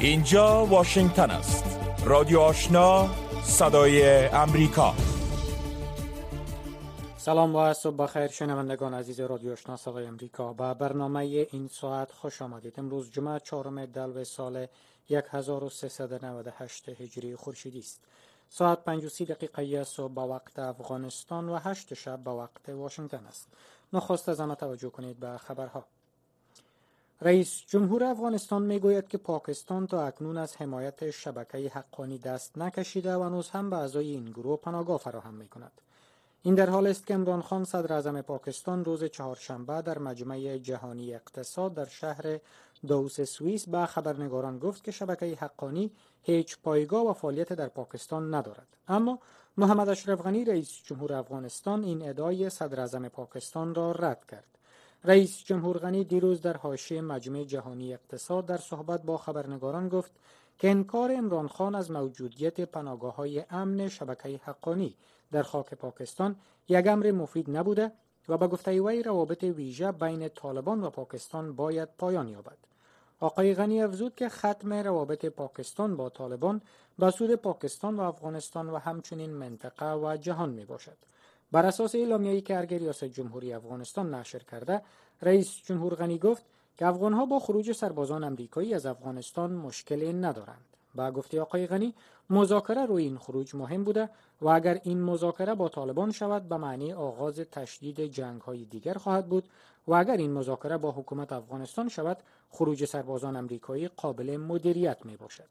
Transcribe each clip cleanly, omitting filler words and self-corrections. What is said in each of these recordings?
اینجا واشنگتن است. رادیو آشنا، صدای امریکا. سلام و صبح بخیر شنوندگان عزیز رادیو آشنا صدای امریکا. با برنامه این ساعت خوش آمدید. امروز جمعه 4 دلو سال 1398 هجری خورشیدی است. ساعت 5:30 صبح به وقت افغانستان و 8 شب به وقت واشنگتن است. نخست از همه توجه کنید به خبرها. رئیس جمهور افغانستان میگوید که پاکستان تا اکنون از حمایت شبکه حقانی دست نکشیده و هنوز هم به اعضای این گروه پناهگاه فراهم میکند. این در حال است که عمران خان صدر اعظم پاکستان روز چهارشنبه در مجمع جهانی اقتصاد در شهر داووس سوئیس به خبرنگاران گفت که شبکه حقانی هیچ پایگاه و فعالیت در پاکستان ندارد. اما محمد اشرف غنی رئیس جمهور افغانستان این ادعای صدر اعظم پاکستان را رد کرد. رئیس جمهور غنی دیروز در حاشیه مجمع جهانی اقتصاد در صحبت با خبرنگاران گفت که انکار عمران خان از موجودیت پناهگاه‌های امن شبکه حقانی در خاک پاکستان یک امر مفید نبوده و به گفته وی روابط ویژه بین طالبان و پاکستان باید پایان یابد. آقای غنی افزود که ختم روابط پاکستان با طالبان به سود پاکستان و افغانستان و همچنین منطقه و جهان می باشد. بر اساس اعلامیه‌ای که ارگه ریاست جمهوری افغانستان نشر کرده، رئیس جمهور غنی گفت که افغان‌ها با خروج سربازان آمریکایی از افغانستان مشکلی ندارند. با گفته آقای غنی مذاکره روی این خروج مهم بوده و اگر این مذاکره با طالبان شود به معنی آغاز تشدید جنگ‌های دیگر خواهد بود و اگر این مذاکره با حکومت افغانستان شود خروج سربازان آمریکایی قابل مدیریت می باشد.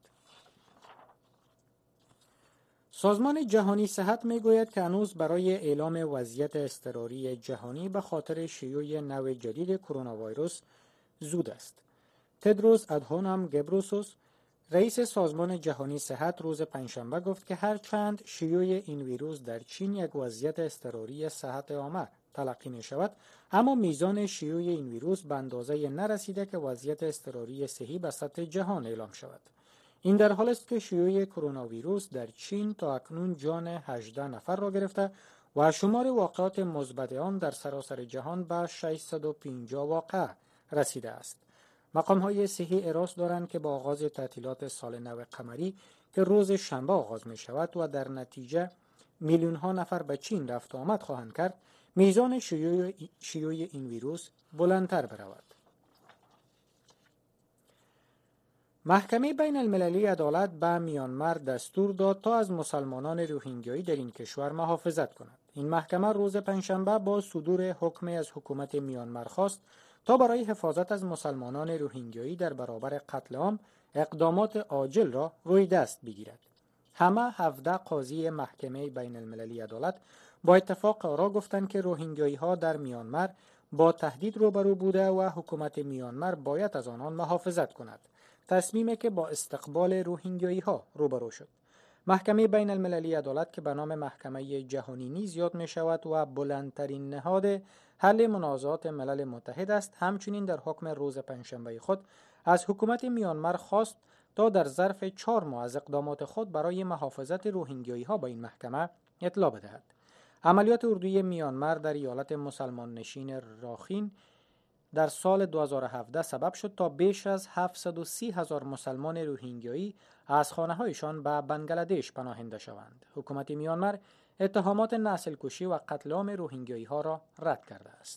سازمان جهانی صحت میگوید که هنوز برای اعلام وضعیت اضطراری جهانی به خاطر شیوع نوع جدید کرونا ویروس زود است. تدروس ادهانم گبروسوس رئیس سازمان جهانی صحت روز پنجشنبه گفت که هرچند شیوع این ویروس در چین یک وضعیت اضطراری صحت عامه تلقی می شود، اما میزان شیوع این ویروس به اندازه نرسیده که وضعیت اضطراری صحی به سطح جهان اعلام شود. این در حال است که شیوع کرونا ویروس در چین تا اکنون جان 18 نفر را گرفته و شمار واقعات مثبت آن در سراسر جهان به 650 واقعه رسیده است. مقام‌های صحی اراست دارند که با آغاز تعطیلات سال نو قمری که روز شنبه آغاز می شود و در نتیجه میلیون ها نفر به چین رفت و آمد خواهند کرد، میزان شیوع این ویروس بلندتر برود. محکمه بین المللی عدالت به میانمار دستور داد تا از مسلمانان روهینگیایی در این کشور محافظت کند. این محکمه روز پنجشنبه با صدور حکمی از حکومت میانمار خواست تا برای حفاظت از مسلمانان روهینگیایی در برابر قتل عام اقدامات عاجل را روی دست بگیرد. همه 17 قاضی محکمه بین المللی عدالت با اتفاق آرا گفتند که روهینگیایی ها در میانمار با تهدید روبرو بوده و حکومت میانمار باید از آنان محافظت کند. تصمیمی که با استقبال روهینگیایی ها روبرو شد. محکمه بین المللی عدالت که به نام محکمه جهانی نیز یاد می شود و بلندترین نهاد حل منازعات ملل متحد است، همچنین در حکم روز پنجشنبه خود از حکومت میانمار خواست تا در ظرف 4 ماه از اقدامات خود برای محافظت روهینگیایی ها با این محکمه اطلاع بدهد. عملیات اردوی میانمار در ایالت مسلمان نشین راخین در سال 2017 سبب شد تا بیش از 730,000 مسلمان روهینگیایی از خانه‌هایشان به بنگلادش پناهنده شوند. حکومت میانمار اتهامات نسل کشی و قتل عام روهینگیایی ها را رد کرده است.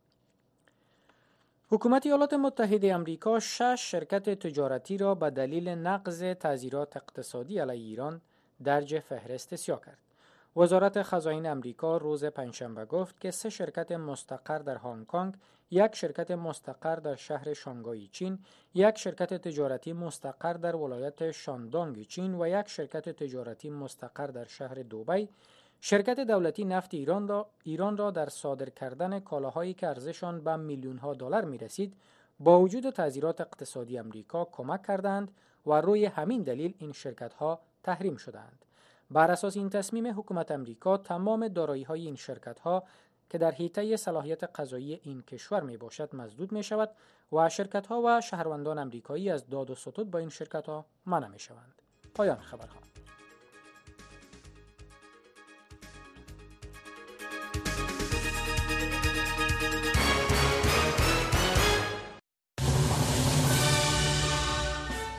حکومت ایالات متحده آمریکا 6 شرکت تجارتی را به دلیل نقض تعزیرات اقتصادی علیه ایران درج فهرست سیاه کرد. وزارت خزائن آمریکا روز پنجشنبه گفت که 3 شرکت مستقر در هنگ کنگ، 1 شرکت مستقر در شهر شانگهای چین، 1 شرکت تجارتی مستقر در ولایت شاندونگ چین و 1 شرکت تجارتی مستقر در شهر دوبی، شرکت دولتی نفت ایران را در صادر کردن کالاهایی که ارزششان به میلیون‌ها دلار می‌رسید با وجود تعزیرات اقتصادی آمریکا کمک کردند و روی همین دلیل این شرکت‌ها تحریم شدند. بر اساس این تصمیم حکومت آمریکا تمام دارایی‌های این شرکت‌ها که در حیطه صلاحیت قضایی این کشور میباشد مسدود می‌شود و شرکت‌ها و شهروندان آمریکایی از داد و ستد با این شرکت‌ها منع می‌شوند. پایان خبرها.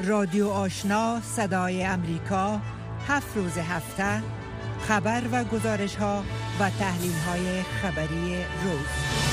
رادیو آشنا صدای امریکا 7 روز هفته خبر و گزارش ها و تحلیل های خبری روز.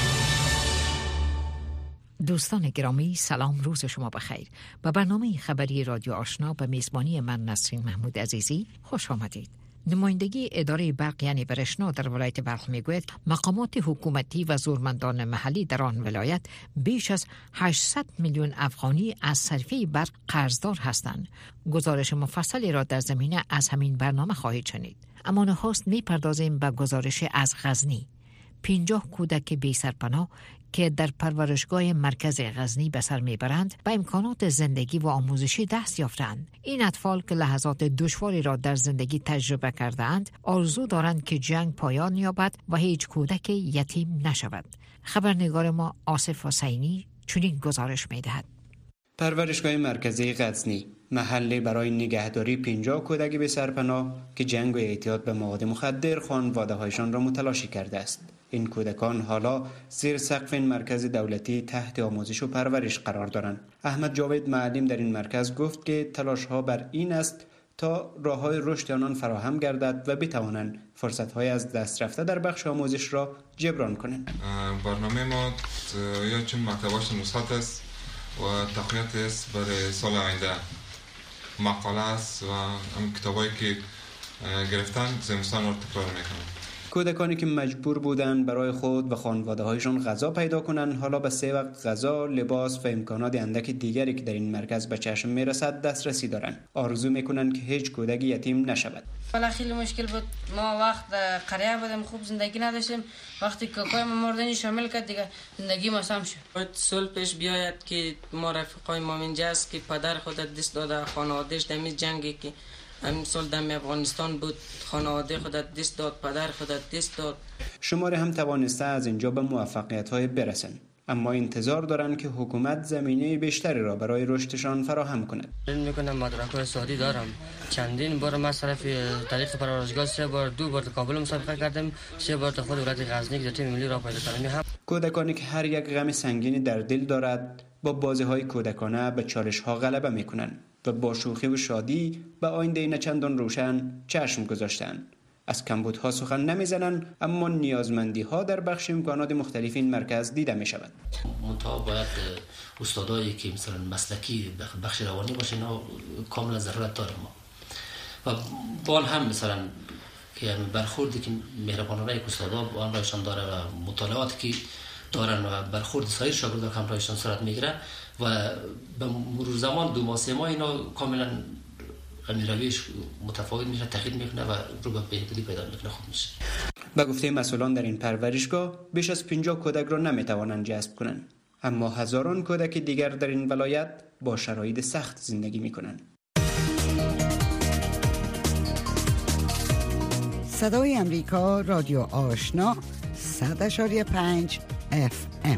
دوستان گرامی سلام، روز شما بخیر. به برنامه خبری رادیو آشنا به میزبانی من نسرین محمود عزیزی خوش آمدید. نمایندگی اداره برق یعنی برشنا در ولایت بلخ میگوید مقامات حکومتی و زورمندان محلی در آن ولایت بیش از 800 میلیون افغانی از صرفه برق قرضدار هستند. گزارش مفصلی را در زمینه از همین برنامه خواهید شنید. اما نخست میپردازیم به گزارش از غزنی. 50 کودک بی سرپناه که در پرورشگاه مرکز غزنی به سر میبرند به امکانات زندگی و آموزشی دست یافتند. این اطفال که لحظات دشواری را در زندگی تجربه کرده‌اند آرزو دارند که جنگ پایان یابد و هیچ کودک یتیم نشود. خبرنگار ما آصف حسینی چنین گزارش میدهد. پرورشگاه مرکزی غزنی محلی برای نگهداری 50 کودک بی سرپناه که جنگ و اعتیاد به مواد مخدر خانواده‌هایشان را متلاشی کرده است. این کودکان حالا زیر سقف این مرکز دولتی تحت آموزش و پرورش قرار دارند. احمد جاوید معلم در این مرکز گفت که تلاش‌ها بر این است تا راه‌های رشد آنان فراهم گردد و بتوانند فرصت‌های از دست رفته در بخش آموزش را جبران کنند. برنامه ما یا چون محتواش مثبت است و تقویت است برای سال آینده. مقاله است و هم کتابایی که گرفتن زمستان رو تکرار میکنن. کودکانی که مجبور بودند برای خود و خانواده‌هایشان غذا پیدا کنند حالا به 3 وقت غذا، لباس و امکانات اندک دیگری که در این مرکز به چشم میرسد دسترسی دارند. آرزو میکنند که هیچ کودک یتیم نشود. والا خیلی مشکل بود. ما وقت قریه بودیم، خوب زندگی نداشتیم. وقتی کاکای ما مردنی شامل کرد دیگه زندگی ما سم شد. باید سال پیش بیاید که ما رفیقای ما اینجاست که پدر خود دست داده، خانواده‌اش در جنگی که همین سال در افغانستان بود، خانواده خودت دست داد، پدر خودت دست داد. شماره هم توانسته از اینجا به موفقیت‌های برسند، اما انتظار دارند که حکومت زمینه بیشتری را برای رشدشان فراهم کند. میکنم مدرک‌های سعودی دارم. چندین بار ما صرف طریق پرورشگاه 3 بار 2 بار کابل مسابقه کردم، 3 بار خود ولایت غزنی که تیم ملی را پیدا کردم. کودکانی که هر یک غم سنگینی در دل دارد با بازی‌های کودکانه به چالش‌ها غلبه می‌کنند و با شوخی و شادی به آینده نه چندان روشن چشم گذاشتند. از کمبودها سخن نمیزنند، اما نیازمندی‌ها در بخش امکانات مختلف این مرکز دیده می‌شود. منتها باید استادایی که مثلا مسلکی بخش روانی باشه، اینا کاملا ضرورت داره ما. و بال هم مثلا که برخوردی که مهربانانه یک استادا با آنرایشان داره و مطالعاتی که دارن و برخورد سایر شاگردان که همراهشان صورت میگیره و به مرور زمان 2 ماه 3 ماه اینا کاملا رویش متفاوت میشه، تغییر میکنه و رو به بهبودی پیدا میکنه، خوب میشه. به گفته مسئولان در این پرورشگاه بیش از 50 کودک را نمیتوانند جذب کنند، اما هزاران کودک دیگر در این ولایت با شرایط سخت زندگی میکنند. صدای امریکا رادیو آشنا 100.5 FM.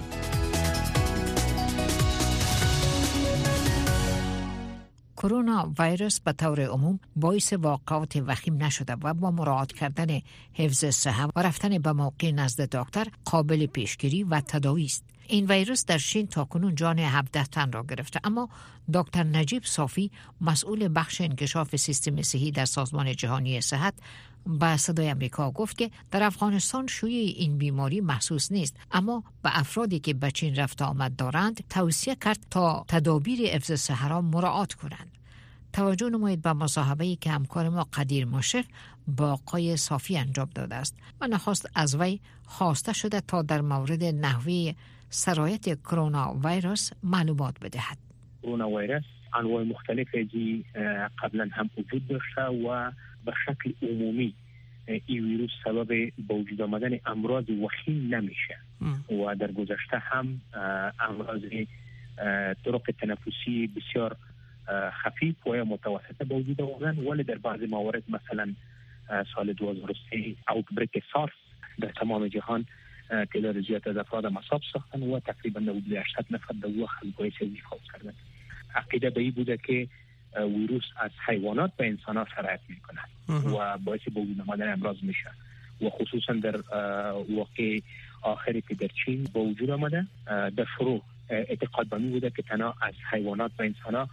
کرونا ویروس به طور عموم باعث واقعات وخیم نشده و با مراعات کردن حفظ صحت و رفتن به موقع نزد دکتر قابل پیشگیری و تداوی است. این ویروس در چین تاکنون جان 17 تن را گرفته، اما دکتر نجیب صافی مسئول بخش انکشاف سیستم صحی در سازمان جهانی صحت با صدای امریکا گفت که در افغانستان شیوع این بیماری محسوس نیست، اما به افرادی که به چین رفت آمد دارند توصیه کرد تا تدابیر حفظ صحت را مراعات کنند. توجه نمایید به مصاحبه‌ای که همکار ما قدیر مشرف با آقای صافی انجام داده است و نخست از وی خواسته شده تا در مورد نحوه سرایت کرونا ویروس معلومات بدهد. کرونا ویروس انواع مختلفی قبلا هم وجود داشته و به شکل عمومی این ویروس سبب به وجود آمدن امراض وخیم نمیشه و در گذشته هم امراض طرق تنفسی بسیار خفیف و یا متوسطه به وجود آمدن، ولی در بعضی موارد مثلا سال 2003 اوتبریک سارس در تمام جهان تعداد زیاد از افراد مصاب ساختن و تقریبا 800 نفر در او خلقای سازی فوت کردن. عقیده به این بوده که ویروس از حیوانات به انسان ها سرایت میکنه و باعث به وجود آمدن امراض میشه و خصوصا در واقع آخری که در چین به وجود آمده. در شروع اعتقاد به این بوده که تنها از حیوانات به انسان ها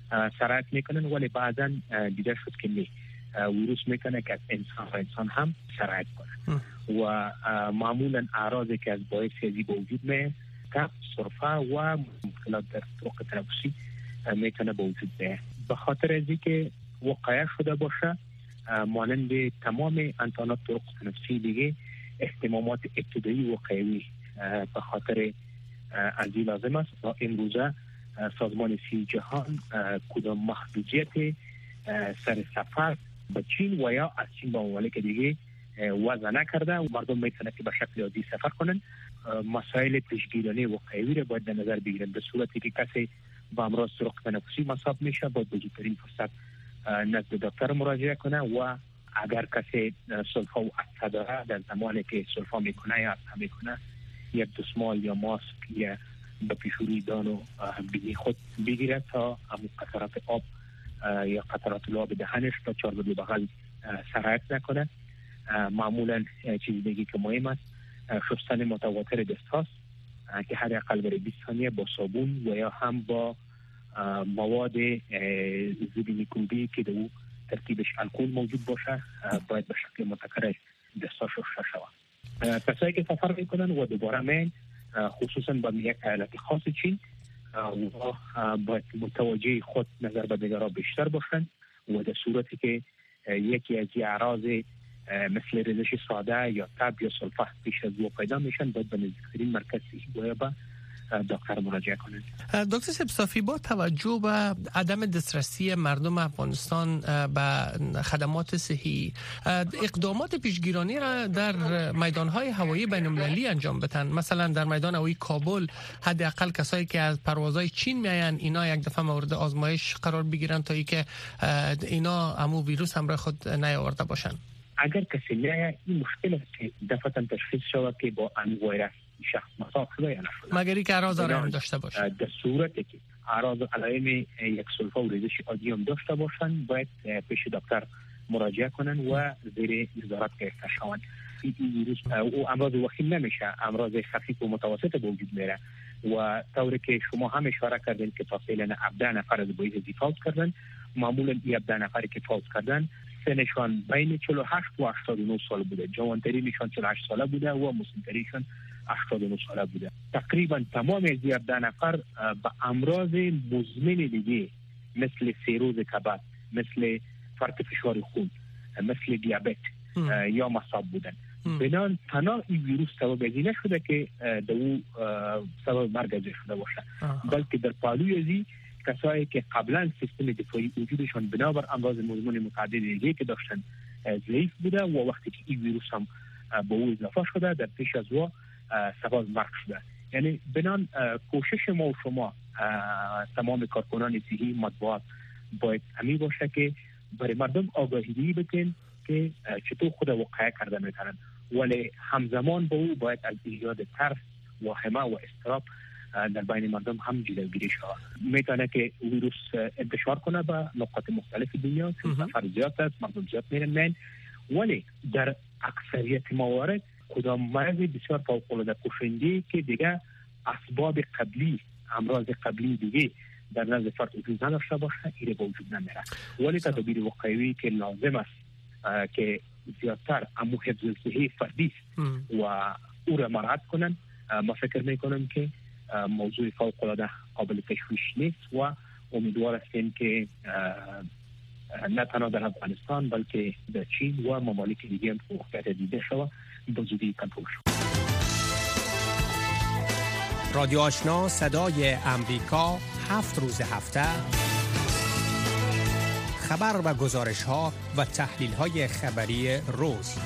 سرایت میکنن، ولی بعضا دیده شد که نه، ویروس میکنه که از انسان و انسان هم سرایت کنه و معمولا اعراضی که از باعث هزی به وجود میاد تب، سرفه و مشکلات در طرق تنفسی میتونه به وجود بیاد. به خاطر از اینکه وقایع شده باشه، مانند تمام انتانات طرق تنفسی دیگه اهتمامات ابتدایی وقایعی به خاطر از این لازم است و امروزه سازمان صحی جهان کدام محدودیت سر سفر به چین و یا از چین به ممالک دیگه وضع نکرده و مردم میتونه که به شکل عادی سفر کنن. مسائل پیشگیرانه وقایعی را باید در نظر بگیرن. به صورتی که کسی با امراض طرق تنفسی مصاب میشه باید به زودترین فرصت نزد دکتر مراجعه کنه و اگر کسی سلفا و عطسه داره در زمانی که سلفا میکنه یا عطسه میکنه یک دستمال یا ماسک یا به پیشوری دان و بینی خود بگیره تا همون قطرات آب یا قطرات لعاب دهنش تا چاربد بغل سرایت نکنه. معمولا چیز دیگه که مهم است شستن متواتر دست هاست که هر اقل برای 20 ثانیه با صابون و یا هم با مواد ضد میکروبی که در ترکیبش الکل موجود باشه باید به شکل متکرر دستاش شسته شود. کسایی که سفر میکنن و دوباره من خصوصا با یک ایالت خاص چین و باید متوجه خود نظر به دیگران بیشتر باشن و در صورتی که یکی از اعراض مثل ریزش ساده یا تب یا سلفه پیش از او پیدا میشن باید به نزدیکترین مرکز صحی و به دکتر مراجعه کنند. دکتر سبصافی، با توجه به عدم دسترسی مردم افغانستان به خدمات صحی، اقدامات پیشگیرانی را در میدانهای هوایی بین‌المللی انجام بدن. مثلا در میدان هوایی کابل حداقل کسایی که از پروازهای چین میاین اینا یک دفعه مورد آزمایش قرار بگیرن تا اینکه اینا همو ویروس همراه خود نیاورده باشن. اگر کسی نه این مشکل است که دفعه تشخیص شود که با ان ویروس شخص مصاب شده یا نشده، مگر اینکه اعراض هم داشته باشه. در صورتی که اعراض علائم یک سلفه و ریزش عادی هم داشته باشن باید پیش دکتر مراجعه کنن و زیر نظارت گرفته شوند. این ویروس او امراض وخیم نمیشه، امراض خفیف و متوسط به وجود میره و طوری که شما هم اشاره کردین که تا فعلا 17 نفر از باعث فوت کردن. معمولا این 17 نفری که فوت کردن سنشان بین 48 و 89 سال بوده، جوانترینشان 48 ساله بوده و مسن‌ترینشان 89 ساله بوده. تقریبا تمام از 17 نفر به امراض مزمن دیگه مثل سیروز کبد، مثل فرط فشار خون، مثل دیابت یا مصاب بودن. بنان تنها این ویروس سبب ازی نشده که دو سبب مرگ ازی شده باشه، بلکه در پالوی ازی کسایی که قبلا سیستم دفاعی وجودشان بنابر امراض مزمن متعدد دیگه که داشتن ضعیف بوده و وقتی که این ویروس هم به او اضافه شده در پیش از او سبب مرگ شده. یعنی بنان کوشش ما و شما تمام کارکنان صحی مطبوعات باید همی باشه که برای مردم آگاهی بدین که چطور خود وقایع کرده میتونن، ولی همزمان با او باید از ایجاد ترس و همه و اضطراب در بین مردم هم جلوگیری شود. میتونه که ویروس انتشار کنه به نقاط مختلف دنیا، چون سفر زیاد است، مردم زیاد میرن، ولی در اکثریت موارد کدام مرض بسیار فوق‌العاده کشنده که دیگه اسباب قبلی، امراض قبلی دیگه در نزد فرد وجود نداشته باشه ایره به وجود نمیره. ولی تدابیر وقایوی که لازم است که زیادتر امو حفظ صحی فردی و او را مراعات کنن، ما فکر میکنم که موضوع فوق‌العاده قابل تشویش نیست و امیدوار هستیم که نه تنها در افغانستان بلکه در چین و ممالک دیگه هم وقت دیده شود به زودی کنترل شود. رادیو آشنا صدای امریکا 7 روز هفته خبر و گزارش ها و تحلیل های خبری روز.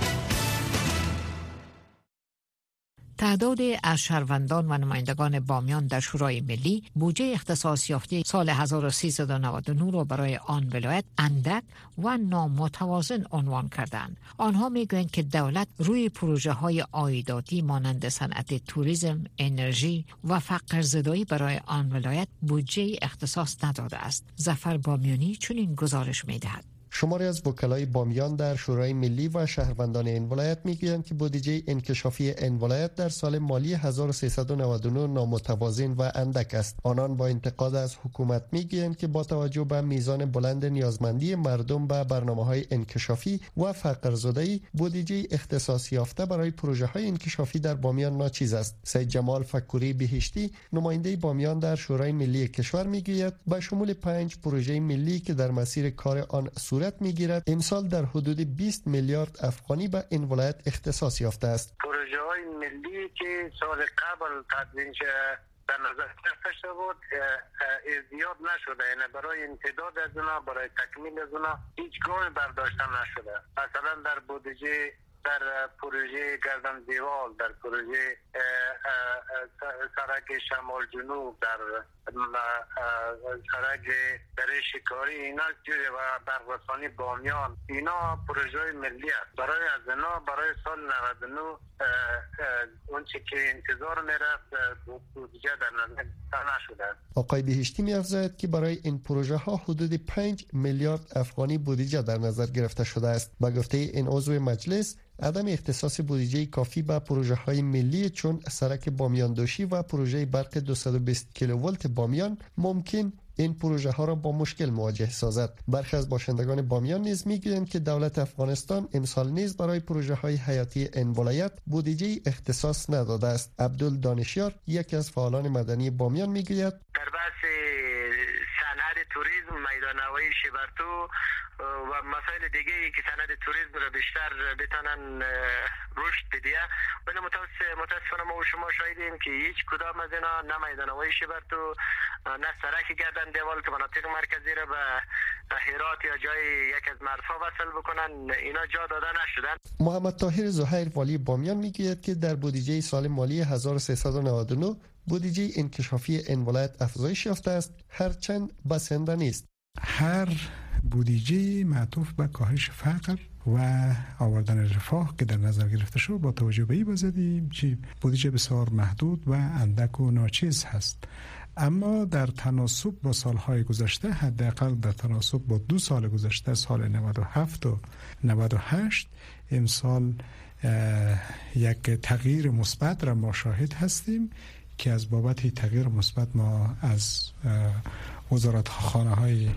تعداد از شهروندان و نمایندگان بامیان در شورای ملی بودجه اختصاص یافته سال 1399 را برای آن ولایت اندک و نامتوازن عنوان کردند. آنها میگویند که دولت روی پروژه های عایداتی مانند صنعت توریسم، انرژی و فقر زدایی برای آن ولایت بودجه اختصاص نداده است. ظفر بامیانی چنین گزارش میدهد. شماری از وکلای بامیان در شورای ملی و شهروندان این ولایت میگویند که بودجه انکشافی این ولایت در سال مالی 1399 نامتوازن و اندک است. آنان با انتقاد از حکومت میگویند که با توجه به میزان بلند نیازمندی مردم به برنامه‌های انکشافی و فقرزدایی، بودجه اختصاص یافته برای پروژه‌های انکشافی در بامیان ناچیز است. سید جمال فکوری بهشتی، نماینده بامیان در شورای ملی کشور میگوید با شمول 5 پروژه ملی که در مسیر کار آن صورت میگیرد، امسال در حدود 20 میلیارد افغانی به این ولایت اختصاص یافته است. پروژه‌های ملی که سال قبل تدوین در نظر گرفته شده بود زیاد نشده، یعنی برای امتداد از اونا، برای تکمیل از اونا هیچ گامی برداشته نشده. مثلا در بودجه، در پروژه گردن دیوال، در پروژه سرک شمال جنوب، در سرک دره شکاری، اینا و برقرسانی بامیان، اینا پروژه ملی است. برای از اینا برای سال 99 اون چی که انتظار میرفت بودجه در نظر نشده. آقای بهشتی می‌افزاید که برای این پروژه ها حدود 5 میلیارد افغانی بودجه در نظر گرفته شده است. با گفته این عضو مجلس، عدم اختصاص بودجه کافی به پروژه های ملی چون سرک بامیان دوشی و پروژه برق 220 کیلوولت بامیان ممکن این پروژه ها را با مشکل مواجه سازد. برخی از باشندگان بامیان نیز میگویند که دولت افغانستان امسال نیز برای پروژه های حیاتی این ولایت بودجه اختصاص نداده است. عبدال دانشیار، یکی از فعالان مدنی بامیان، میگوید در بحث صنعت توریسم، میدان هوایی شبرتو و مسائل دیگه ای که صنعت توریسم را بیشتر بتونن رشد بده، ولی متاسفانه ما و شما شاهدیم که هیچ کدام از اینا، نه میدان هوایی شبرتو، نه سرک گردن دیوال که مناطق مرکزی را به هرات یا جای یک از مرزها وصل بکنن، اینا جا داده نشدن. محمد طاهر زهیر، والی بامیان، میگوید که در بودجه سال مالی 1399 بودجه انکشافی این ولایت افزایش یافته است، هرچند بسنده نیست. هر بودجه معطوف به کاهش فقر و آوردن رفاه که در نظر گرفته شد، با توجه به این بزدیم که بودجه بسیار محدود و اندک و ناچیز هست. اما در تناسب با سالهای گذشته، حداقل در تناسب با 2 سال گذشته، سال 97 و 98، امسال یک تغییر مثبت را ما شاهد هستیم که از بابت تغییر مثبت ما از وزارت خانه های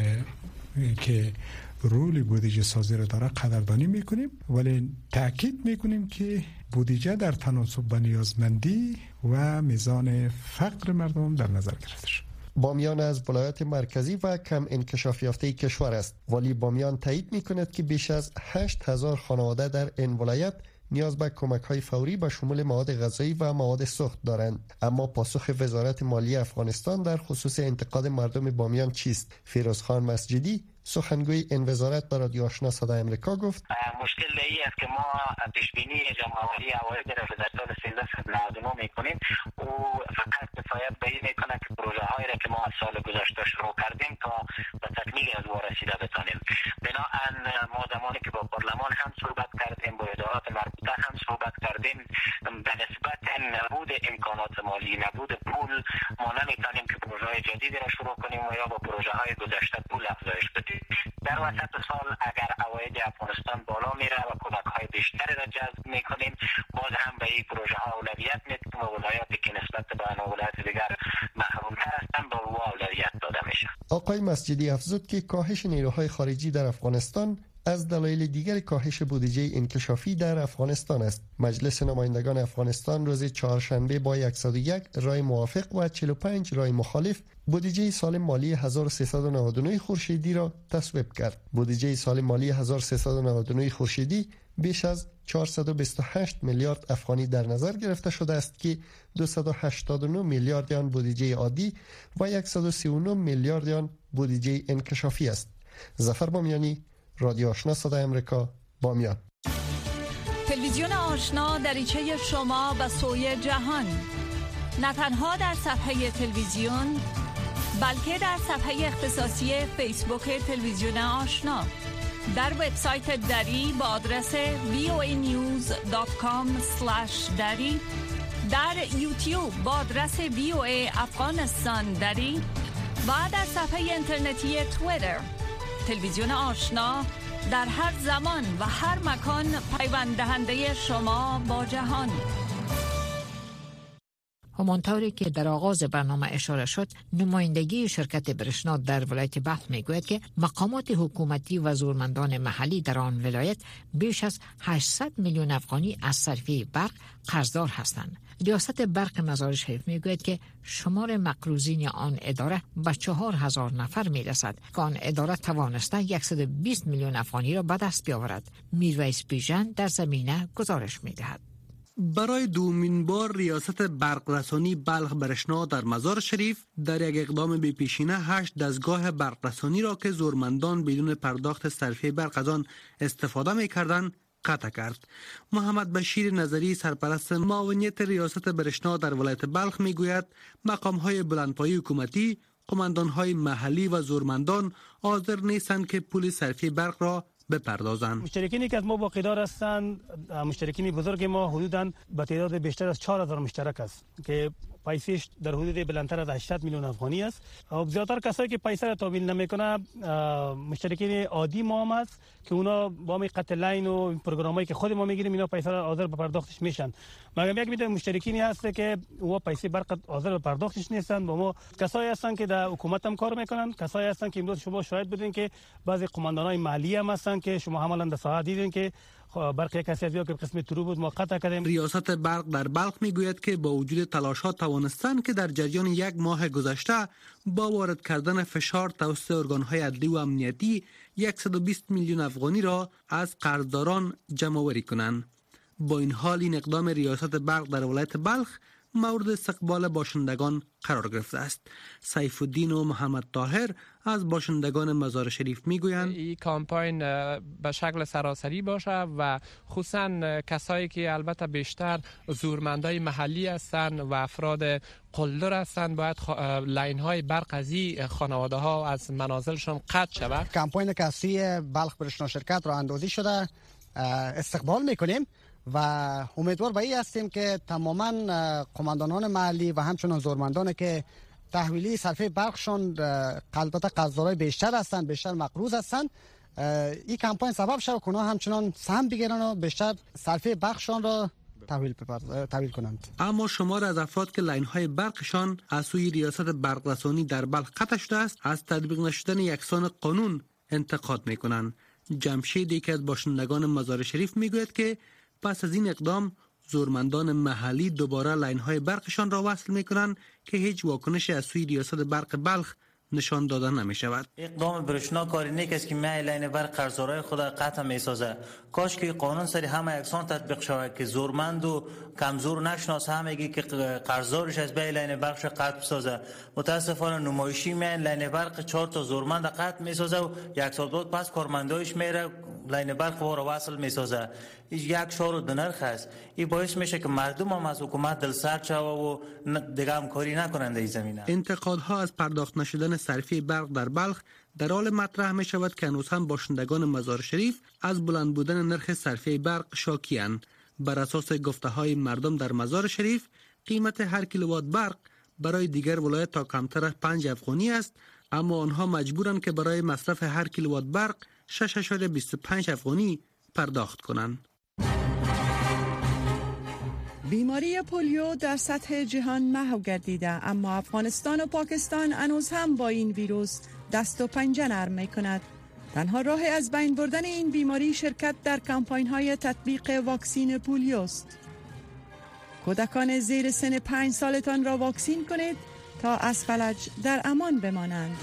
که رول بودجه سازی را داره قدردانی میکنیم، ولی تاکید میکنیم که بودجه در تناسب با نیازمندی و میزان فقر مردم در نظر گرفته شد. بامیان از ولایات مرکزی و کم انکشاف یافته کشور است. والی بامیان تایید میکند که بیش از 8000 خانواده در این ولایت نیاز به کمک‌های فوری به شمول مواد غذایی و مواد سوخت دارند. اما پاسخ وزارت مالی افغانستان در خصوص انتقاد مردم بامیان چیست؟ فیروزخان مسجدی، سخنگوی این وزارت به رادیو آشنا صدای امریکا گفت: مشکل ای است که ما پیشبینی جمع‌آوری عواید را در سال 1399 میکنیم و فقط کفایت به این میکنه که پروژه‌هایی را که ما از سال گذشته شروع کردیم تا به تکمیل از او رسیده بتانیم. بنابراین ما زمانی که با پارلمان هم صحبت کردیم، با ادارات مربوطه هم صحبت کردیم، به نسبت نبود امکانات مالی، نبود پول، ما نمیتونیم که پروژه‌های جدیدی را شروع کنیم و یا با پروژه‌های گذشته پول افزایش بدیم. در وسط سال اگر عواید افغانستان بالا میره و کمک‌های بیشتری را جذب میکنیم، باز هم به این پروژه‌ها اولویت میدیم و ولایاتی که نسبت به ولایات دیگر محروم‌تر هستند به او اولویت داده میشه. آقای مسجدی افزود که کاهش نیروهای خارجی در افغانستان از دلایل دیگر کاهش بودجه انکشافی در افغانستان است. مجلس نمایندگان افغانستان روز چهارشنبه با 101 رای موافق و 45 رای مخالف بودجه سال مالی 1399 خورشیدی را تصویب کرد. بودجه سال مالی 1399 خورشیدی بیش از 428 میلیارد افغانی در نظر گرفته شده است که 289 میلیارد آن بودجه عادی و 139 میلیارد آن بودجه انکشافی است. ظفر بامیانی، رادیو آشنا صدای امریکا، بامیان. تلویزیون آشنا دریچه شما به سوی جهان، نه تنها در صفحه تلویزیون بلکه در صفحه اختصاصی فیسبوک تلویزیون آشنا، در وبسایت دری با آدرس voanews.com/dari، در یوتیوب با آدرس VOA افغانستان دری و در صفحه اینترنتی توییتر تلویزیون آشنا در هر زمان و هر مکان پیوند دهنده شما با جهان. همانطوری که در آغاز برنامه اشاره شد، نمایندگی شرکت برشنا در ولایت بلخ میگوید که مقامات حکومتی و زورمندان محلی در آن ولایت بیش از 800 میلیون افغانی از صرفه برق قرضدار هستند. ریاست برق مزار شریف میگوید که شمار مقروضین آن اداره به 4000 نفر میرسد که آن اداره توانسته 120 میلیون افغانی را به دست بیاورد. میرویس بیژن در زمینه گزارش میدهد. برای دومین بار ریاست برق رسانی بلخ برشنا در مزار شریف در یک اقدام بی‌پیشینه 8 دستگاه برق رسانی را که زورمندان بدون پرداخت صرفه برق از آن استفاده می‌کردند قطع کرد. محمد بشیر نظری سرپرست معاونیت ریاست برشنا در ولایت بلخ میگوید مقام‌های بلندپایه حکومتی، قماندان‌های محلی و زورمندان حاضر نیستند که پول صرفه برق را بپردازند. مشترکینی که از ما باقیدار هستند، مشترکین بزرگ ما حدوداً به تعداد بیشتر از 4000 مشترک است که پیسش در حدود بلندتر از 800 میلیون افغانی است. و زیاتر کسایی که پیسه را تحویل نمیکنه مشترکین عادی ما هم است که اونا با می قطع لاین و پروگرامایی که خود ما میگیریم اینا پیسه را حاضر به پرداختش میشن. مگر یک میده مشترکینی هست که او پیسه برق حاضر به پرداختش نیستن. با ما کسایی هستن که در حکومت هم کار میکنن، کسایی هستن که امروز شما شاهد بودین که بعضی قماندانای محلی هم هستن که شما عملاً در ساحه دیدین که برق کسی که قسم ترو بود ما قطع کردیم. ریاست برق در بلخ میگوید که با وجود تلاشات توانستند که در جریان یک ماه گذشته با وارد کردن فشار توسط ارگان‌های عدلی و امنیتی 120 میلیون افغانی را از قرضداران جمع‌آوری کنند. با این حال این اقدام ریاست برق در ولایت بلخ مورد استقبال باشندگان قرار گرفته است. سیف الدین و محمد طاهر از باشندگان مزار شریف میگویند این کامپاین به شکل سراسری باشه و خصوصا کسایی که البته بیشتر زورمندای محلی هستند و افراد قلدر هستند باید لاین های برق از این خانواده ها از منازلشون قطع شود. کامپاین که از سوی بلخ برشنا شرکت را اندازی شده استقبال میکنیم و امیدوار به این هستیم که تماما قماندانان محلی و همچنان زورمندان که تحویلی صرفه برقشون البته قرضدارای بیشتر هستند، بیشتر مقروض هستند، این کمپاین سبب شد که اونا همچنان سهم بگیرن و بیشتر صرفه برقشون را تحویل کنند. اما شمار از افراد که لاین های برقشان از سوی ریاست برق رسانی در بلخ قطع شده است از تطبیق نشدن یکسان قانون انتقاد میکنند. جمشید یکی از باشندگان مزار شریف میگوید که پس از این اقدام زورمندان محلی دوباره لاین های برقشان را وصل میکنند که هیچ واکنشی از سوی ریاست برق بلخ نشان داده نمی شود. اقدام برشنا کاری نیک است که می لاین برق قرضدارای خود قطع می سازه. کاش که قانون سری همه یکسان تطبیق شود که زورمند و کمزور نشناسه همگی که قرضدارش از بی لاین برقش قطع سازه. متاسفانه نمایشی می لاین برق 4 تا زورمند قطع می سازه و یک سال بعد پس کارمندایش میره لاین برق را وصل می سازه. یک شور و دنرخ است. این باعث میشه که مردم هم از حکومت دلسرد شوه و دیگه هم کاری نکنند در این زمینه. انتقادها از پرداخت نشدن صرفه برق در بلخ در حال مطرح می شود که هنوز هم باشندگان مزار شریف از بلند بودن نرخ صرفه برق شاکی‌اند. بر اساس گفته های مردم در مزار شریف قیمت هر کیلووات برق برای دیگر ولایت تا کمتر از 5 افغانی است، اما آنها مجبورند که برای مصرف هر کیلووات برق 6.25 افغانی پرداخت کنند. بیماری پولیو در سطح جهان محو گردیده، اما افغانستان و پاکستان هنوز هم با این ویروس دست و پنجه نرم می‌کند. تنها راه از بین بردن این بیماری شرکت در کمپاین‌های تطبیق واکسین پولیو است. کودکان زیر سن 5 سالتان را واکسین کنید تا از فلج در امان بمانند.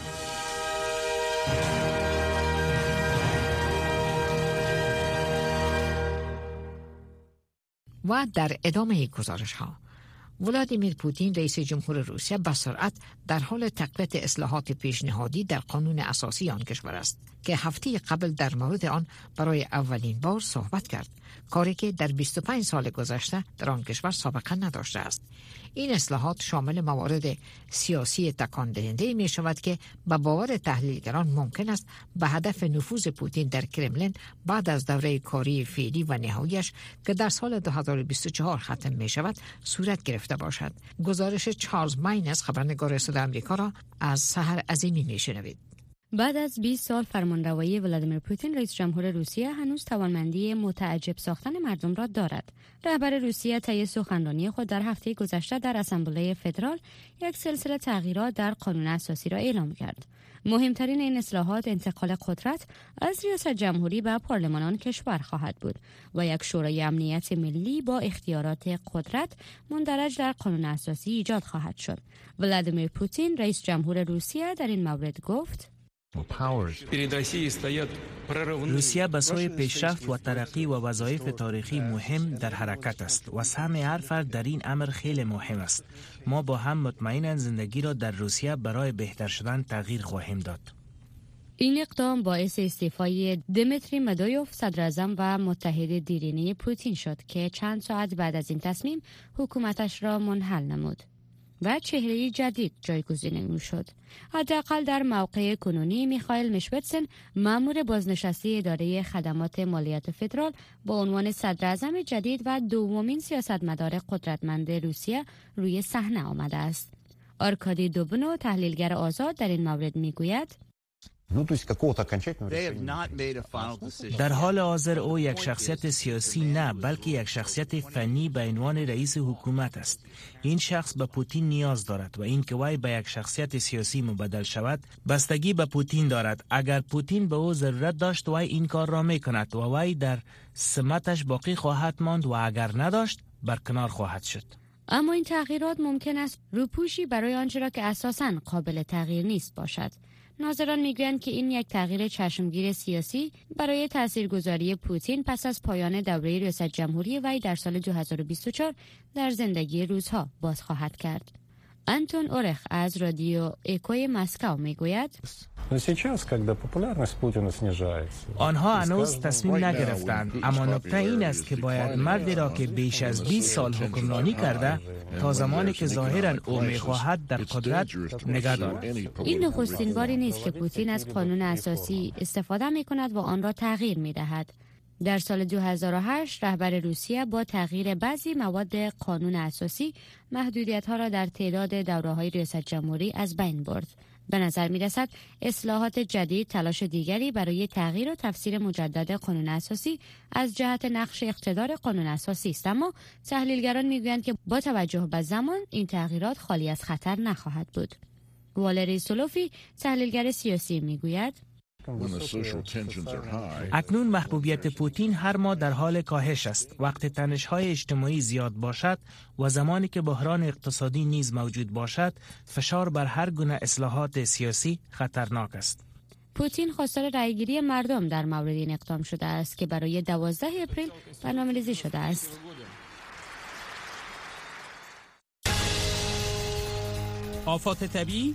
و در ادامه گزارش ها ولادیمیر پوتین رئیس جمهور روسیه به سرعت در حال تقویت اصلاحات پیشنهادی در قانون اساسی آن کشور است که هفته قبل در مورد آن برای اولین بار صحبت کرد، کاری که در 25 سال گذشته در آن کشور سابقه نداشته است. این اصلاحات شامل موارد سیاسی تکان دهنده می شود که به باور تحلیلگران ممکن است به هدف نفوذ پوتین در کرملین بعد از دوره کاری فعلی و نهاییش که در سال 2024 ختم می شود صورت گرفته باشد. گزارش چارلز ماینز خبرنگار صدای آمریکا را از سحر عظیمی می شنوید. بعد از 20 سال فرمانروایی ولادیمیر پوتین، رئیس جمهور روسیه هنوز توانمندی متعجب ساختن مردم را دارد. رهبر روسیه طی سخنرانی خود در هفته گذشته در اسامبله فدرال یک سلسله تغییرات در قانون اساسی را اعلام کرد. مهمترین این اصلاحات انتقال قدرت از ریاست جمهوری به پارلمان کشور خواهد بود و یک شورای امنیت ملی با اختیارات قدرت مندرج در قانون اساسی ایجاد خواهد شد. ولادیمیر پوتین، رئیس جمهور روسیه، در این مورد گفت: روسیه به سوی پیشرفت و ترقی و وظایف تاریخی مهم در حرکت است و سهم هر فرد در این امر خیلی مهم است. ما با هم مطمئناً زندگی را در روسیه برای بهتر شدن تغییر خواهیم داد. این اقدام باعث استعفای دمیتری مدویوف، صدراعظم و متحد دیرینه پوتین شد که چند ساعت بعد از این تصمیم حکومتش را منحل نمود و چهره جدید جایگزین شد. حداقل در موقع کنونی میخائیل میشوتسن، مأمور بازنشسته اداره خدمات مالیات فدرال، با عنوان صدراعظم جدید و دومین سیاستمدار قدرتمند روسیه روی صحنه آمده است. آرکادی دوبنو، تحلیلگر آزاد، در این مورد میگوید: در حال حاضر او یک شخصیت سیاسی نه، بلکه یک شخصیت فنی به عنوان رئیس حکومت است. این شخص به پوتین نیاز دارد و این که وی به یک شخصیت سیاسی مبدل شود بستگی به پوتین دارد. اگر پوتین به او ضرورت داشت وی این کار را میکند و وی در سمتش باقی خواهد ماند و اگر نداشت برکنار خواهد شد. اما این تغییرات ممکن است روپوشی برای آنچه را که اساساً قابل تغییر نیست باشد. ناظران میگویند که این یک تغییر چشمگیر سیاسی برای تاثیرگذاری پوتین پس از پایان دوره ریاست جمهوری وی در سال 2024 در زندگی روزها باز خواهد کرد. انتون اورخ از رادیو اکوی مسکو میگوید: آنها هنوز تصمیم نگرفتند، اما نکته این است که باید مردی را که بیش از 20 سال حکمرانی کرده تا زمانی که ظاهراً او می‌خواهد در قدرت نگه دارد. این نخستین باری نیست که پوتین از قانون اساسی استفاده می‌کند و آن را تغییر می‌دهد. در سال 2008 رهبر روسیه با تغییر بعضی مواد قانون اساسی محدودیت‌ها را در تعداد دوره‌های ریاست جمهوری از بین برد. به نظر می‌رسد اصلاحات جدید تلاش دیگری برای تغییر و تفسیر مجدد قانون اساسی از جهت نقش اقتدار قانون اساسی است، اما تحلیلگران می‌گویند که با توجه به زمان این تغییرات خالی از خطر نخواهد بود. والری سولوفی، تحلیلگر سیاسی، می‌گوید: اکنون محبوبیت پوتین هر ماه در حال کاهش است. وقتی تنش‌های اجتماعی زیاد باشد و زمانی که بحران اقتصادی نیز موجود باشد، فشار بر هر گونه اصلاحات سیاسی خطرناک است. پوتین خواستار رأیگیری مردم در مورد این اقدام شده است که برای 12 اپریل برنامه‌ریزی شده است. آفات طبیعی،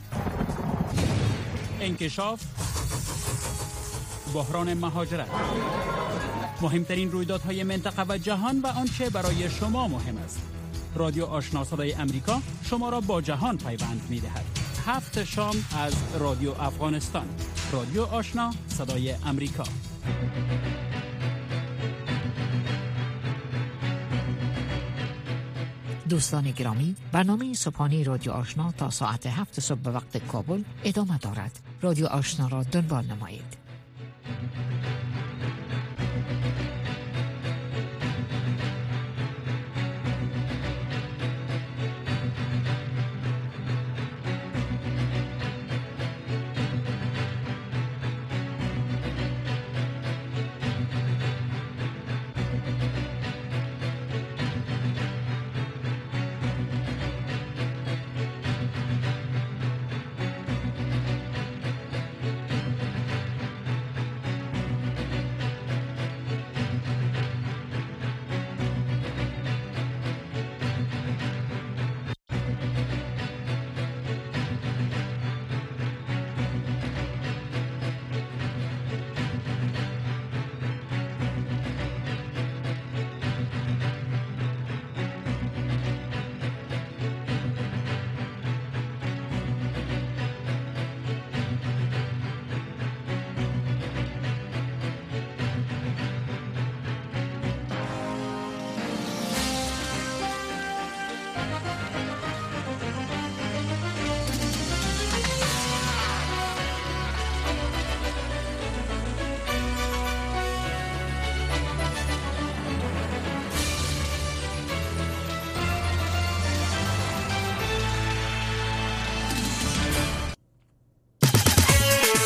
انکشاف، بحران مهاجرت، مهمترین رویدادهای منطقه و جهان و آنچه برای شما مهم است. رادیو آشنا صدای امریکا شما را با جهان پیوند می‌دهد. 7 شام از رادیو افغانستان. رادیو آشنا صدای امریکا. دوستان گرامی، برنامه صبحانه رادیو آشنا تا ساعت 7 صبح به وقت کابل ادامه دارد. رادیو آشنا را دنبال نمایید.